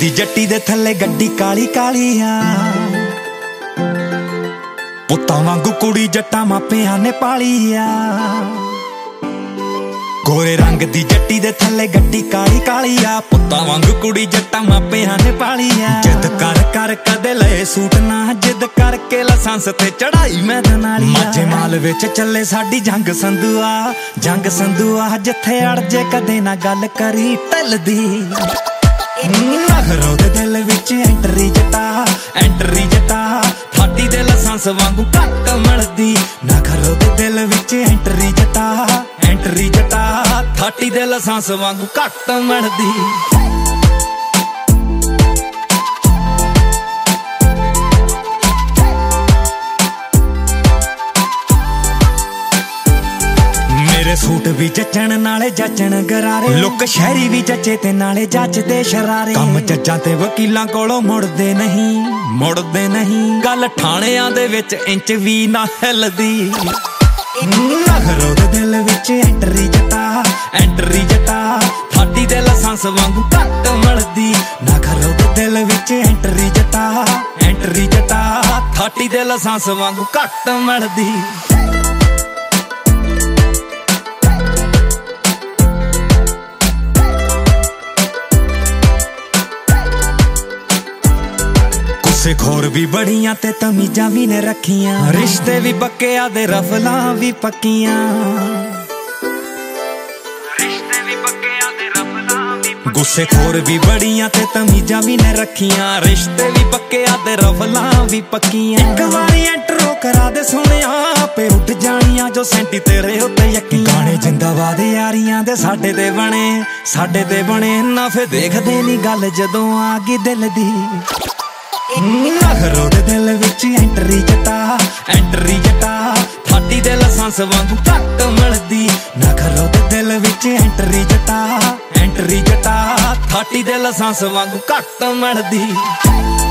ਦੀ ਜੱਟੀ ਦੇ ਥੱਲੇ ਗੱਡੀ ਕਾਲੀ ਕਾਲੀ ਆ, ਪੁੱਤਾਂ ਵਾਂਗੂ ਕੁੜੀ ਜੱਟਾਂ ਮਾਪਿਆਂ ਨੇ ਪਾਲੀ ਆ। ਗੋਰੇ ਰੰਗ ਦੀ ਜੱਟੀ ਦੇ ਥੱਲੇ ਗੱਡੀ ਕਾਲੀ ਕਾਲੀ ਆ, ਪੁੱਤਾਂ ਵਾਂਗੂ ਕੁੜੀ ਜੱਟਾਂ ਮਾਪਿਆਂ ਨੇ ਪਾਲੀ ਆ। ਜਿੱਦ ਕਰ ਕਰ ਕਦੇ ਲਏ ਸੂਟ ਨਾ, ਜਿੱਦ ਕਰਕੇ ਲਾਇਸੈਂਸ ਤੇ ਚੜਾਈ ਮੈਦਾਨ ਵਾਲੀ ਆ। ਮਾਝੇ ਮਾਲ ਵਿੱਚ ਚੱਲੇ ਸਾਡੀ ਜੰਗ ਸੰਧੂਆ, ਜੰਗ ਸੰਧੂਆ ਜਿੱਥੇ ਅੜ ਜੇ ਕਦੇ ਨਾ ਗੱਲ ਕਰੀ ਟਲਦੀ। ਨਖਰੋ ਦੇ ਦਿਲ ਵਿੱਚ ਐਂਟਰੀ ਜੱਟਾ, ਐਂਟਰੀ ਜੱਟਾ ਫਾਟੀ ਦੇ ਲਾਇਸੈਂਸ ਵਾਂਗੂ ਘੱਟ ਮਿਲਦੀ। ਨਖਰੋ ਦੇ ਦਿਲ ਵਿੱਚ ਐਂਟਰੀ ਜੱਟਾ, ਐਂਟਰੀ ਜੱਟਾ ਫਾਟੀ ਦੇ ਲਾਇਸੈਂਸ ਵਾਂਗੂ ਘੱਟ ਮਿਲਦੀ। ਮੇਰੇ ਸੂਟ ਵੀ ਜੱਚਣ ਨਾਲੇ ਜੱਚਣ ਗਰਾਰੇ, ਲੁੱਕ ਸ਼ਹਿਰੀ ਵੀ ਜੱਚੇ ਤੇ ਨਾਲੇ ਜੱਚਦੇ ਸ਼ਰਾਰੇ। ਕੰਮ ਜੱਜਾਂ ਤੇ ਵਕੀਲਾਂ ਕੋਲੋਂ ਮੁੜਦੇ ਨਹੀਂ, ਮੁੜਦੇ ਨਹੀਂ। ਗੱਲ ਥਾਣਿਆਂ ਦੇ ਵਿੱਚ ਇੰਚ ਵੀ ਨਾ ਹਿੱਲਦੀ। ਨਖਰੋ ਦੇ ਦਿਲ ਵਿੱਚ ਐਂਟਰੀ ਜੱਟਾ, ਐਂਟਰੀ ਜੱਟਾ ਫਾਟੀ ਦੇ ਲਾਇਸੈਂਸ ਵਾਂਗੂ ਘੱਟ ਮਿਲਦੀ। ਨਖਰੋ ਦੇ ਦਿਲ ਵਿੱਚ ਐਂਟਰੀ ਜੱਟਾ, ਐਂਟਰੀ ਜੱਟਾ ਫਾਟੀ ਦੇ ਲਾਇਸੈਂਸ ਵਾਂਗੂ ਘੱਟ ਮਿਲਦੀ। ਖੋਰ ਵੀ ਬੜੀਆਂ ਤੇ ਤਮੀਜ਼ਾਂ ਵੀ ਨੇ ਰੱਖੀਆਂ, ਰਿਸ਼ਤੇ ਵੀ ਪੱਕਿਆਂ ਦੇ ਰਫਲਾਂ ਵੀ ਪੱਕੀਆਂ। ਰਿਸ਼ਤੇ ਵੀ ਪੱਕਿਆਂ ਦੇ ਰਫਲਾਂ ਵੀ ਪੱਕੀਆਂ। ਗੁੱਸੇ ਖੋਰ ਵੀ ਬੜੀਆਂ ਤੇ ਤਮੀਜ਼ਾਂ ਵੀ ਨੇ ਰੱਖੀਆਂ, ਰਿਸ਼ਤੇ ਵੀ ਪੱਕਿਆਂ ਦੇ ਰਫਲਾਂ ਵੀ ਪੱਕੀਆਂ। ਇੱਕ ਵਾਰੀ ਐਂਟਰੋ ਕਰਾ ਦੇ ਸੋਹਣਿਆ, ਆਪੇ ਉੱਠ ਜਾਣੀਆਂ ਜੋ ਸੈਂਟੀ ਤੇਰੇ ਉੱਤੇ ਯਕੀਨ। ਗਾਣੇ ਜਿੰਦਾਬਾਦ ਯਾਰੀਆਂ ਦੇ ਸਾਡੇ ਤੇ ਬਣੇ, ਸਾਡੇ ਤੇ ਬਣੇ ਨਾ ਫੇ ਦੇਖਦੇ ਨੀ ਗੱਲ ਜਦੋਂ ਆ ਗਈ ਦਿਲ ਦੀ। ਨਖਰੋ ਦੇ ਦਿਲ ਵਿੱਚ ਐਂਟਰੀ ਜੱਟਾ, ਐਂਟਰੀ ਜੱਟਾ ਫਾਟੀ ਦੇ ਲਾਇਸੈਂਸ ਵਾਂਗੂ ਘੱਟ ਮਿਲਦੀ। ਨਖਰੋ ਦੇ ਦਿਲ ਵਿੱਚ ਐਂਟਰੀ ਜੱਟਾ, ਐਂਟਰੀ ਜੱਟਾ ਫਾਟੀ ਦੇ ਲਾਇਸੈਂਸ ਵਾਂਗੂ ਘੱਟ ਮਿਲਦੀ।